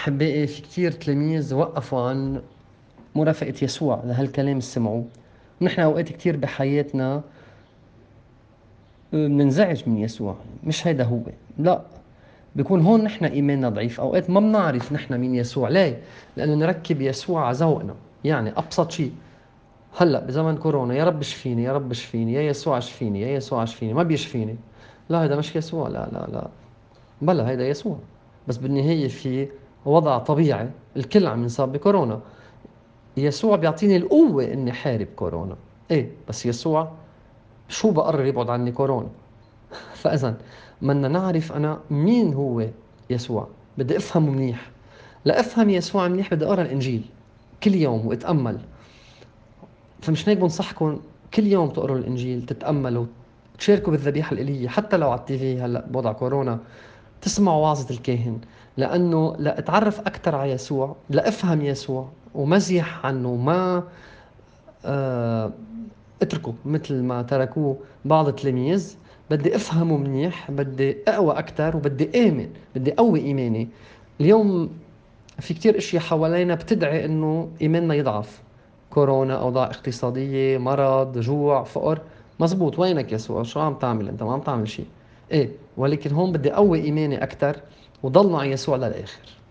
أحبائي، في كتير تلاميذ وقفوا عن مرافقة يسوع لهالكلام اللي سمعوه. ونحن أوقات كتير بحياتنا بننزعج من يسوع. مش هيدا هو، لا، بيكون هون نحن إيماننا ضعيف. أوقات ما بنعرف نحن مين يسوع. ليه؟ لأنه نركب يسوع على ذوقنا. يعني أبسط شيء، هلأ بزمن كورونا، يا رب اشفيني يا رب اشفيني، يا يسوع اشفيني يا يسوع اشفيني، ما بيشفيني. لا، هذا مش يسوع، لا لا لا. بلا، هيدا يسوع، بس بالنهاية في وضع طبيعي الكل عم ينصاب بكورونا. يسوع بيعطيني القوة إني حارب كورونا، إيه، بس يسوع شو بقرر يبعد عني كورونا؟ فإذا بدنا نعرف أنا مين هو يسوع. بدي أفهمه منيح. لأفهم يسوع منيح بدي أقرأ الإنجيل كل يوم وأتأمل. فمش هيك بنصحكم كل يوم تقروا الإنجيل، تتأملوا، تشاركوا بالذبيحة الإلهية، حتى لو على التيفي هلأ بوضع كورونا تسمعوا وعظة الكاهن، لأنه لأتعرف أكثر على يسوع، لأفهم يسوع ومزيح عنه. ما آه، اتركوا مثل ما تركوه بعض التلاميذ. بدي افهمه منيح، بدي اقوى اكثر، وبدي امن، بدي اقوي ايماني. اليوم في كتير اشياء حوالينا بتدعي انه ايماننا يضعف. كورونا، اوضاع اقتصادية، مرض، جوع، فقر. مزبوط، وينك يسوع؟ شو عم تعمل انت؟ ما عم تعمل شيء. ايه، ولكن هون بدي اقوي ايماني اكثر وضل مع يسوع للاخر.